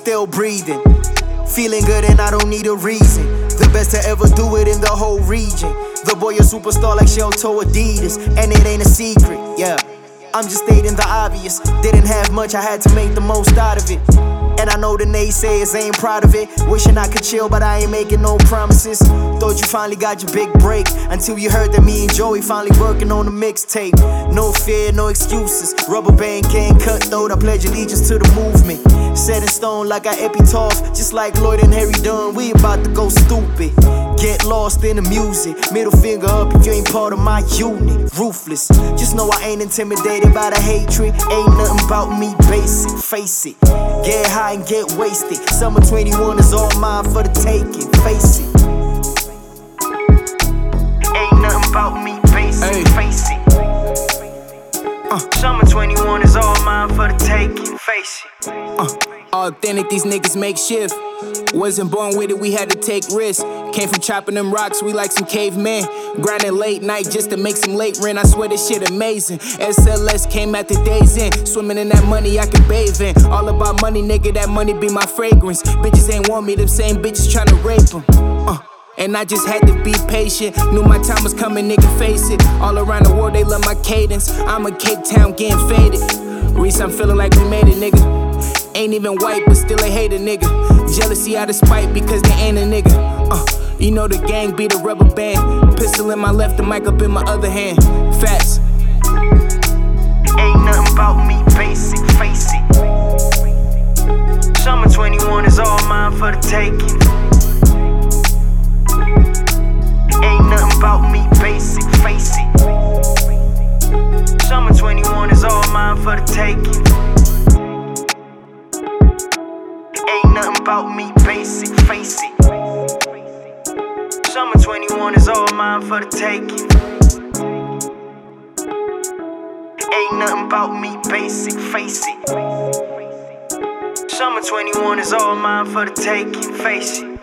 still breathing. Feeling good and I don't need a reason. The best to ever do it in the whole region. The boy a superstar like Shelto Adidas, and it ain't a secret, yeah. I'm just stating the obvious. Didn't have much, I had to make the most out of it. And I know the naysayers ain't proud of it. Wishing I could chill, but I ain't making no promises. Thought you finally got your big break, until you heard that me and Joey finally working on the mixtape. No fear, no excuses. Rubber band gang cutthroat, I pledge allegiance to the movement. Set in stone like I epitaph, just like Lloyd and Harry Dunn. We about to go stupid. Get lost in the music. Middle finger up if you ain't part of my unit. Ruthless. Just know I ain't intimidated by the hatred. Ain't nothing about me basic. Face it. Get high and get wasted. Summer 21 is all mine for the taking. Face it. Ain't nothing about me basic. Hey. Face it. Summer 21 is all mine for the taking. Face it. Authentic, these niggas make shift. Wasn't born with it, we had to take risks. Came from chopping them rocks, we like some cavemen. Grinding late night just to make some late rent. I swear this shit amazing. SLS came at the days in. Swimming in that money I can bathe in. All about money, nigga, that money be my fragrance. Bitches ain't want me, them same bitches tryna rape them. And I just had to be patient. Knew my time was coming, nigga, face it. All around the world, they love my cadence. I'm a Cape Town getting faded. Reese, I'm feeling like we made it, nigga. Ain't even white, but still a hater, nigga. Jealousy out of spite because they ain't a nigga. You know the gang be the rubber band. Pistol in my left, the mic up in my other hand. Facts. Ain't nothing about me basic, face it. Summer 21 is all mine for the taking. Ain't nothing about me basic, face it. Summer 21 is all mine for the taking. Ain't nothing about me basic, face it. Summer 21 is all mine for the taking. Ain't nothing about me basic, face it. Summer 21 is all mine for the taking, face it.